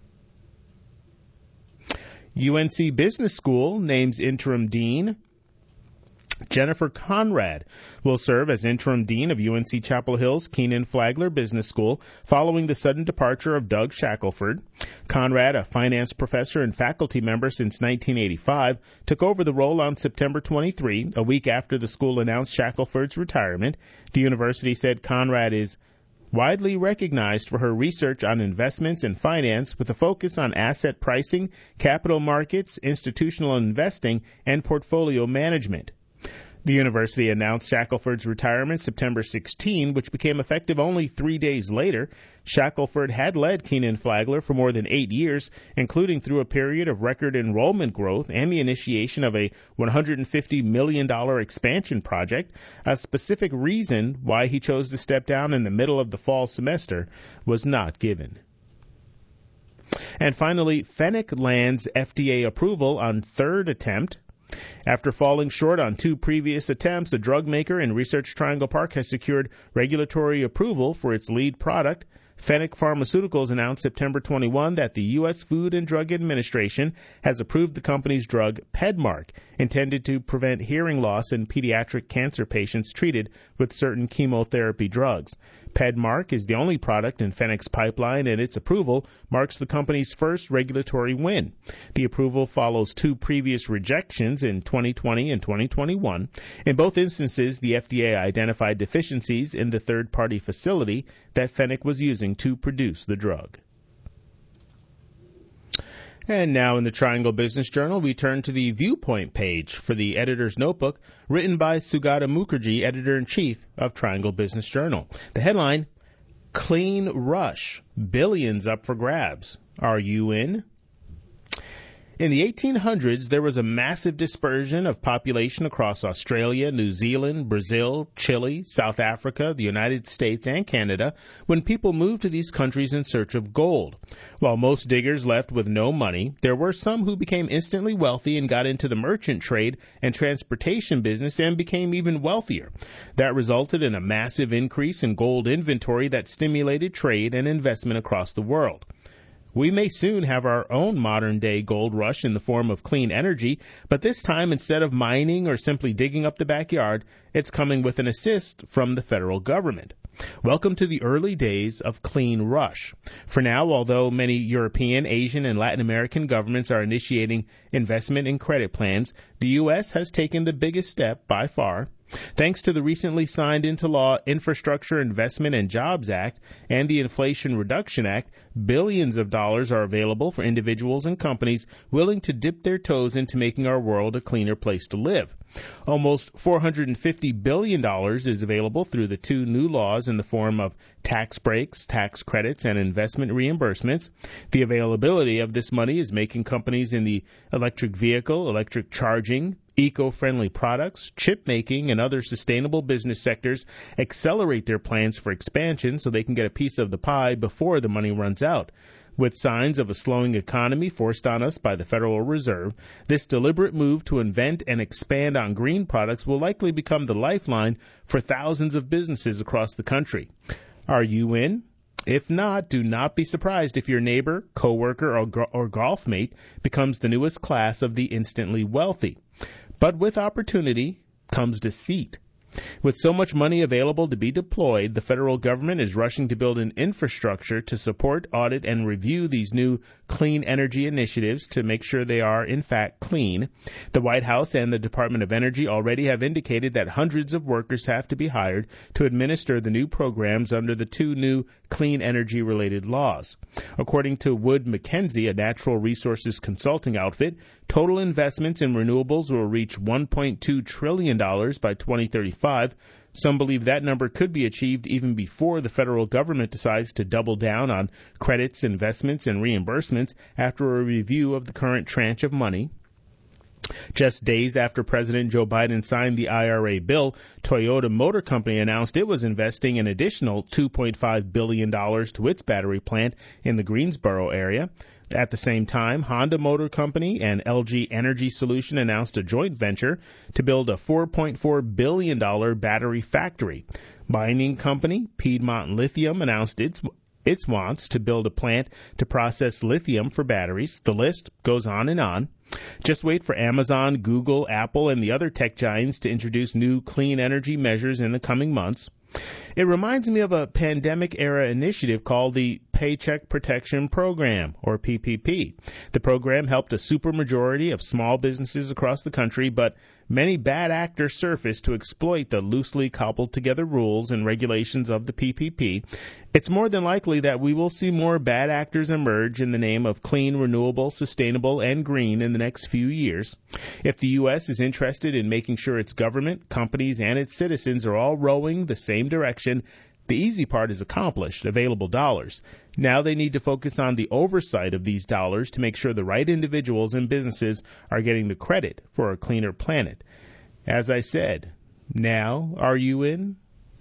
U N C Business School names interim dean. Jennifer Conrad will serve as interim dean of U N C Chapel Hill's Kenan Flagler Business School following the sudden departure of Doug Shackelford. Conrad, a finance professor and faculty member since nineteen eighty-five, took over the role on September twenty-third, a week after the school announced Shackelford's retirement. The university said Conrad is widely recognized for her research on investments and finance with a focus on asset pricing, capital markets, institutional investing, and portfolio management. The university announced Shackelford's retirement September sixteenth, which became effective only three days later. Shackelford had led Kenan Flagler for more than eight years, including through a period of record enrollment growth and the initiation of a one hundred fifty million dollars expansion project. A specific reason why he chose to step down in the middle of the fall semester was not given. And finally, Fennec lands F D A approval on third attempt. After falling short on two previous attempts, a drug maker in Research Triangle Park has secured regulatory approval for its lead product. Fennec Pharmaceuticals announced September twenty-first that the U S Food and Drug Administration has approved the company's drug Pedmark, intended to prevent hearing loss in pediatric cancer patients treated with certain chemotherapy drugs. Pedmark is the only product in Fennec's pipeline, and its approval marks the company's first regulatory win. The approval follows two previous rejections in twenty twenty and twenty twenty-one. In both instances, the F D A identified deficiencies in the third-party facility that Fennec was using to produce the drug. And now in the Triangle Business Journal, we turn to the Viewpoint page for the editor's notebook written by Sugata Mukherjee, editor-in-chief of Triangle Business Journal. The headline, Clean Rush, Billions Up for Grabs. Are you in? In the eighteen hundreds, there was a massive dispersion of population across Australia, New Zealand, Brazil, Chile, South Africa, the United States, and Canada when people moved to these countries in search of gold. While most diggers left with no money, there were some who became instantly wealthy and got into the merchant trade and transportation business and became even wealthier. That resulted in a massive increase in gold inventory that stimulated trade and investment across the world. We may soon have our own modern-day gold rush in the form of clean energy, but this time, instead of mining or simply digging up the backyard, it's coming with an assist from the federal government. Welcome to the early days of Clean Rush. For now, although many European, Asian, and Latin American governments are initiating investment and credit plans, the U S has taken the biggest step by far. Thanks to the recently signed into law Infrastructure Investment and Jobs Act and the Inflation Reduction Act, billions of dollars are available for individuals and companies willing to dip their toes into making our world a cleaner place to live. Almost four hundred fifty billion dollars is available through the two new laws in the form of tax breaks, tax credits, and investment reimbursements. The availability of this money is making companies in the electric vehicle, electric charging, eco-friendly products, chip making, and other sustainable business sectors accelerate their plans for expansion so they can get a piece of the pie before the money runs out. With signs of a slowing economy forced on us by the Federal Reserve, this deliberate move to invent and expand on green products will likely become the lifeline for thousands of businesses across the country. Are you in? If not, do not be surprised if your neighbor, coworker, or, go- or golf mate becomes the newest class of the instantly wealthy. But with opportunity comes deceit. With so much money available to be deployed, the federal government is rushing to build an infrastructure to support, audit, and review these new clean energy initiatives to make sure they are, in fact, clean. The White House and the Department of Energy already have indicated that hundreds of workers have to be hired to administer the new programs under the two new clean energy-related laws. According to Wood Mackenzie, a natural resources consulting outfit, total investments in renewables will reach one point two trillion dollars by twenty thirty-five. Some believe that number could be achieved even before the federal government decides to double down on credits, investments, and reimbursements after a review of the current tranche of money. Just days after President Joe Biden signed the I R A bill, Toyota Motor Company announced it was investing an additional two point five billion dollars to its battery plant in the Greensboro area. At the same time, Honda Motor Company and L G Energy Solution announced a joint venture to build a four point four billion dollars battery factory. Mining company Piedmont Lithium announced its its wants to build a plant to process lithium for batteries. The list goes on and on. Just wait for Amazon, Google, Apple, and the other tech giants to introduce new clean energy measures in the coming months. It reminds me of a pandemic-era initiative called the Paycheck Protection Program, or P P P. The program helped a supermajority of small businesses across the country, but many bad actors surfaced to exploit the loosely cobbled-together rules and regulations of the P P P. It's more than likely that we will see more bad actors emerge in the name of clean, renewable, sustainable, and green in the next few years. If the U S is interested in making sure its government, companies, and its citizens are all rowing the same direction, the easy part is accomplished, available dollars. Now they need to focus on the oversight of these dollars to make sure the right individuals and businesses are getting the credit for a cleaner planet. As I said, now are you in?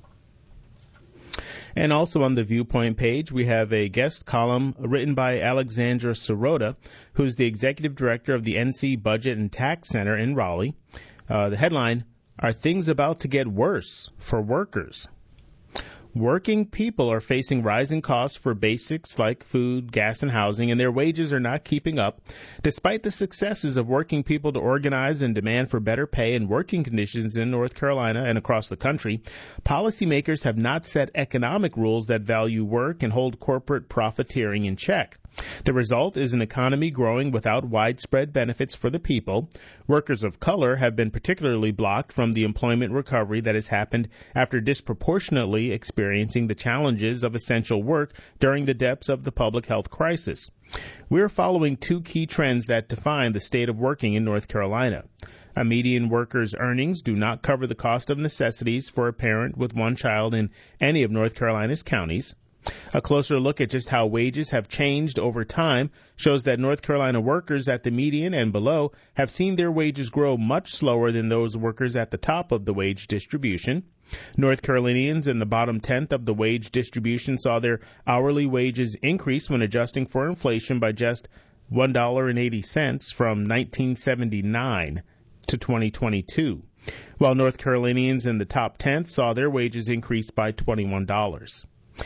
And also on the Viewpoint page, we have a guest column written by Alexandra Sirota, who's the executive director of the N C Budget and Tax Center in Raleigh. Uh, the headline, Are Things About to Get Worse for Workers? Working people are facing rising costs for basics like food, gas, and housing, and their wages are not keeping up. Despite the successes of working people to organize and demand for better pay and working conditions in North Carolina and across the country, policymakers have not set economic rules that value work and hold corporate profiteering in check. The result is an economy growing without widespread benefits for the people. Workers of color have been particularly blocked from the employment recovery that has happened after disproportionately experiencing the challenges of essential work during the depths of the public health crisis. We are following two key trends that define the state of working in North Carolina. A median worker's earnings do not cover the cost of necessities for a parent with one child in any of North Carolina's counties. A closer look at just how wages have changed over time shows that North Carolina workers at the median and below have seen their wages grow much slower than those workers at the top of the wage distribution. North Carolinians in the bottom tenth of the wage distribution saw their hourly wages increase when adjusting for inflation by just one dollar and eighty cents from nineteen seventy-nine to twenty twenty-two, while North Carolinians in the top tenth saw their wages increase by twenty-one dollars.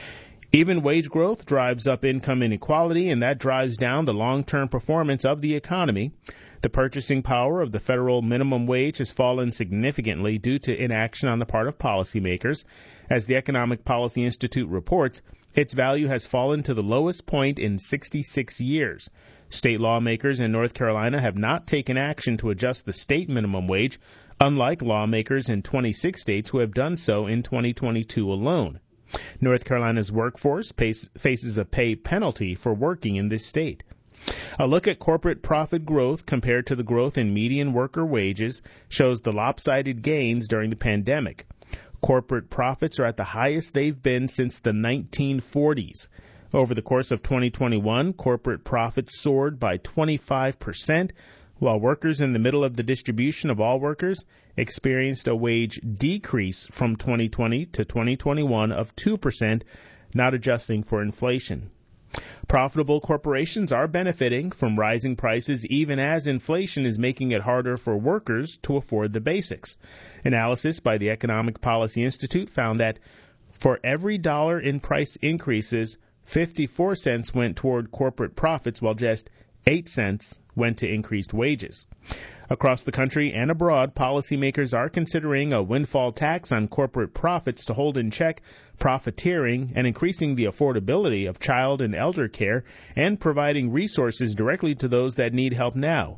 Even wage growth drives up income inequality, and that drives down the long-term performance of the economy. The purchasing power of the federal minimum wage has fallen significantly due to inaction on the part of policymakers. As the Economic Policy Institute reports, its value has fallen to the lowest point in sixty-six years. State lawmakers in North Carolina have not taken action to adjust the state minimum wage, unlike lawmakers in twenty-six states who have done so in twenty twenty-two alone. North Carolina's workforce pays, faces a pay penalty for working in this state. A look at corporate profit growth compared to the growth in median worker wages shows the lopsided gains during the pandemic. Corporate profits are at the highest they've been since the nineteen forties. Over the course of twenty twenty-one, corporate profits soared by twenty-five percent, while workers in the middle of the distribution of all workers experienced a wage decrease from twenty twenty to twenty twenty-one of two percent, not adjusting for inflation. Profitable corporations are benefiting from rising prices even as inflation is making it harder for workers to afford the basics. Analysis by the Economic Policy Institute found that for every dollar in price increases, fifty-four cents went toward corporate profits, while just eight cents went to increased wages. Across the country and abroad, policymakers are considering a windfall tax on corporate profits to hold in check profiteering and increasing the affordability of child and elder care and providing resources directly to those that need help now.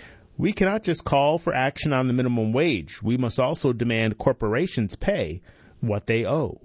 We cannot just call for action on the minimum wage. We must also demand corporations pay what they owe.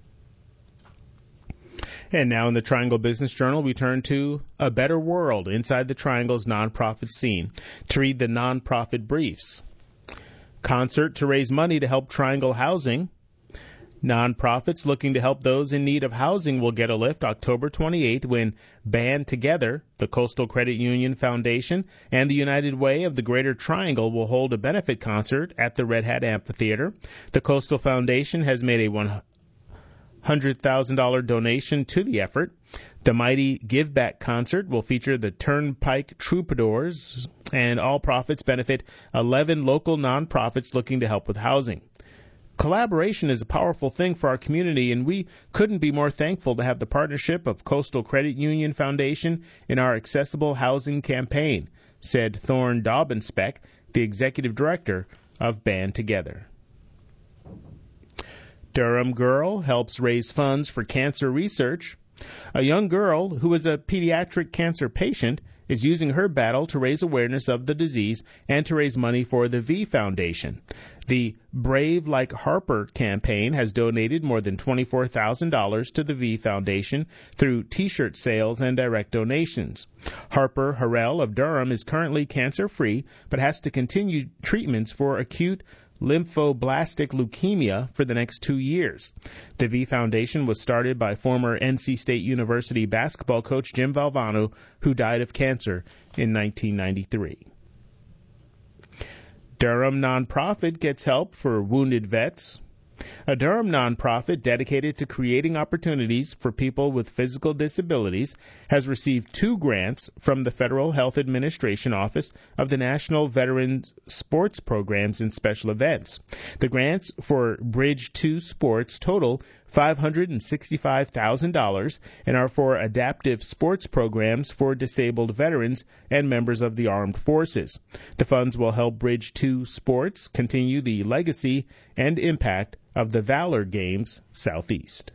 And now in the Triangle Business Journal, we turn to A Better World inside the Triangle's nonprofit scene to read the nonprofit briefs. Concert to raise money to help Triangle housing. Nonprofits looking to help those in need of housing will get a lift October twenty-eighth when Band Together, the Coastal Credit Union Foundation, and the United Way of the Greater Triangle will hold a benefit concert at the Red Hat Amphitheater. The Coastal Foundation has made a one hundred thousand dollars donation to the effort. The Mighty Give Back concert will feature the Turnpike Troubadours, and all profits benefit eleven local nonprofits looking to help with housing. Collaboration is a powerful thing for our community, and we couldn't be more thankful to have the partnership of Coastal Credit Union Foundation in our accessible housing campaign, said Thorne Daubenspec, the executive director of Band Together. Durham girl helps raise funds for cancer research. A young girl who is a pediatric cancer patient is using her battle to raise awareness of the disease and to raise money for the V Foundation. The Brave Like Harper campaign has donated more than twenty-four thousand dollars to the V Foundation through T-shirt sales and direct donations. Harper Harrell of Durham is currently cancer-free but has to continue treatments for acute lymphoblastic leukemia for the next two years. The V Foundation was started by former N C State University basketball coach Jim Valvano, who died of cancer in nineteen ninety-three. Durham nonprofit gets help for wounded vets. A Durham nonprofit dedicated to creating opportunities for people with physical disabilities has received two grants from the Federal Health Administration Office of the National Veterans Sports Programs and Special Events. The grants for Bridge two Sports total five hundred sixty-five thousand dollars and are for adaptive sports programs for disabled veterans and members of the armed forces. The funds will help Bridge two Sports continue the legacy and impact of the Valor Games Southeast.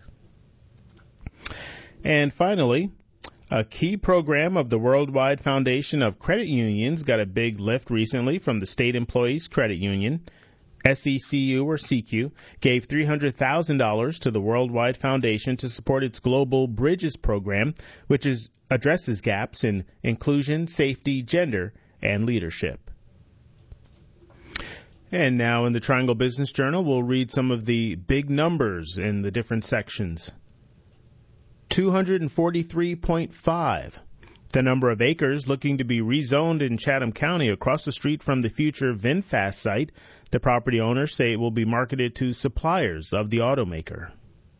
And finally, a key program of the Worldwide Foundation of Credit Unions got a big lift recently from the State Employees Credit Union. S E C U, or C Q, gave three hundred thousand dollars to the Worldwide Foundation to support its Global Bridges program, which is, addresses gaps in inclusion, safety, gender, and leadership. And now in the Triangle Business Journal, we'll read some of the big numbers in the different sections. two hundred forty-three point five. The number of acres looking to be rezoned in Chatham County across the street from the future VinFast site. The property owners say it will be marketed to suppliers of the automaker.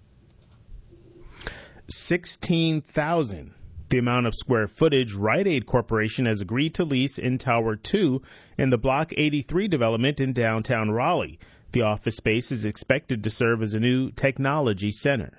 sixteen thousand. The amount of square footage Rite Aid Corporation has agreed to lease in Tower two in the Block eighty-three development in downtown Raleigh. The office space is expected to serve as a new technology center.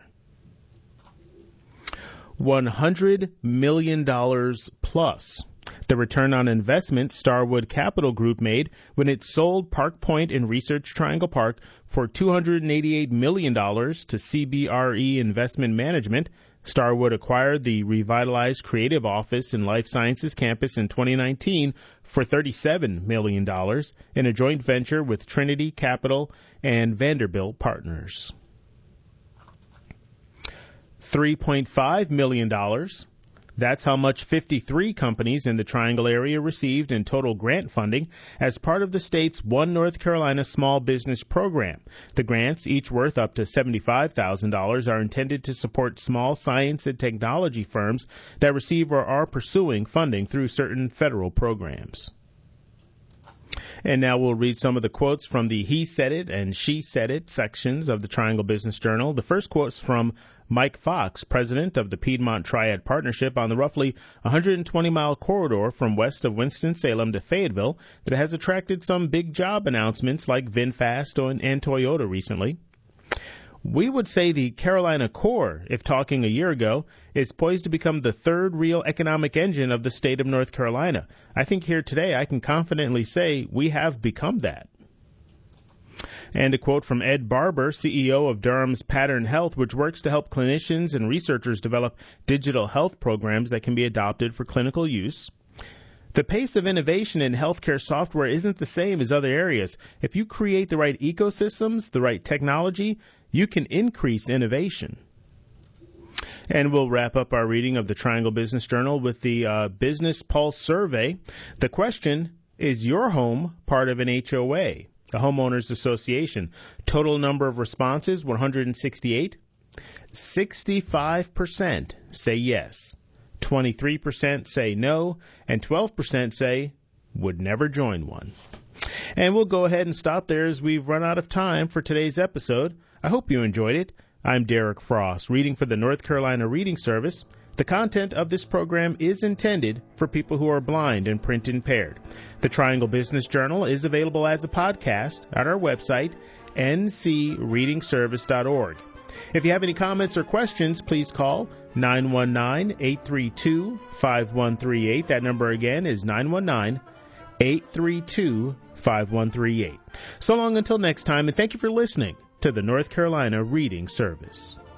one hundred million dollars plus. The return on investment Starwood Capital Group made when it sold Park Point in Research Triangle Park for two hundred eighty-eight million dollars to C B R E Investment Management. Starwood acquired the revitalized Creative Office and Life Sciences campus in twenty nineteen for thirty-seven million dollars in a joint venture with Trinity Capital and Vanderbilt Partners. three point five million dollars. That's how much fifty-three companies in the Triangle area received in total grant funding as part of the state's One North Carolina Small Business Program. The grants, each worth up to seventy-five thousand dollars, are intended to support small science and technology firms that receive or are pursuing funding through certain federal programs. And now we'll read some of the quotes from the He Said It and She Said It sections of the Triangle Business Journal. The first quote is from Mike Fox, president of the Piedmont Triad Partnership, on the roughly one hundred twenty mile corridor from west of Winston-Salem to Fayetteville that has attracted some big job announcements like VinFast and Toyota recently. We would say the Carolina Core, if talking a year ago, is poised to become the third real economic engine of the state of North Carolina. I think here today I can confidently say we have become that. And a quote from Ed Barber, C E O of Durham's Pattern Health, which works to help clinicians and researchers develop digital health programs that can be adopted for clinical use. The pace of innovation in healthcare software isn't the same as other areas. If you create the right ecosystems, the right technology, you can increase innovation. And we'll wrap up our reading of the Triangle Business Journal with the uh, Business Pulse survey. The question, is your home part of an H O A, a homeowners association? Total number of responses, one hundred sixty-eight. sixty-five percent say yes. twenty-three percent say no, and twelve percent say would never join one. And we'll go ahead and stop there as we've run out of time for today's episode. I hope you enjoyed it. I'm Derek Frost, reading for the North Carolina Reading Service. The content of this program is intended for people who are blind and print impaired. The Triangle Business Journal is available as a podcast at our website, n c reading service dot org. If you have any comments or questions, please call nine one nine, eight three two, five one three eight. That number again is nine one nine, eight three two, five one three eight. So long until next time, and thank you for listening to the North Carolina Reading Service.